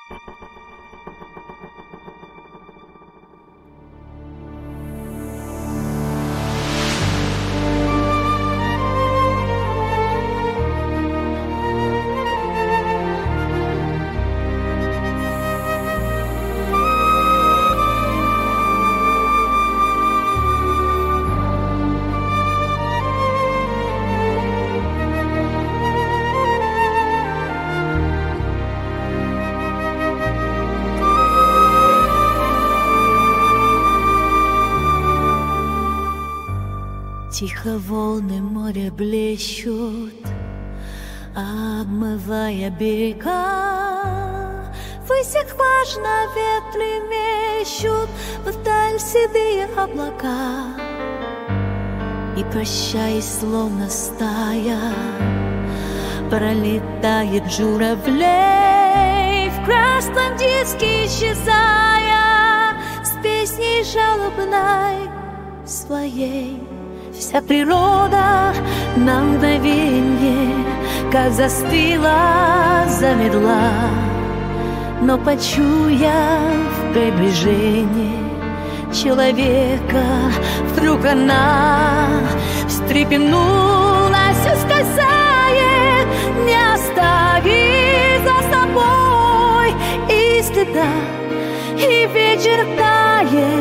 Тихо волны моря блещут, обмывая берега. Высях важно ветры мещут вдаль седые облака. И, прощаясь, словно стая, пролетает журавлей в красном диске, исчезая с песней жалобной своей. Вся природа на мгновенье, как застыла, замерла, но, почуяв приближение человека, вдруг она встрепенулась, ускользая, не оставив за собой и следа, и вечер тает.